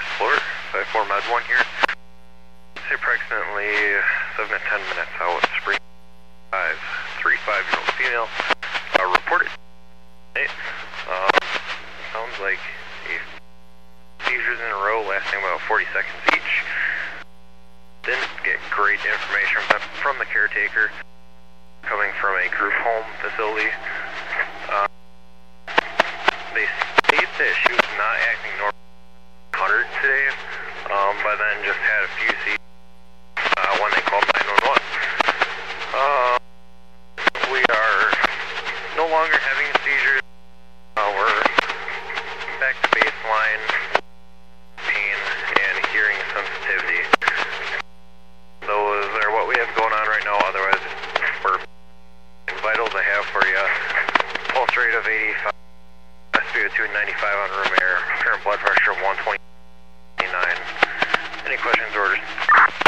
Explorer, 54 Med 1 here. It's approximately 7 to 10 minutes out. Spring 535-year-old female. Reported. Sounds like 8 seizures in a row lasting about 40 seconds each. Didn't get great information from the caretaker coming from a group home facility. They state that she was not acting normal 100 today, but then just had a few seizures when they called 911. We are no longer having seizures. We're back to baseline pain and hearing sensitivity. Those are what we have going on right now. Otherwise, we're vitals I have for you. Pulse rate of 85, SpO2 95 on room air, current blood pressure of 129. Any questions or orders?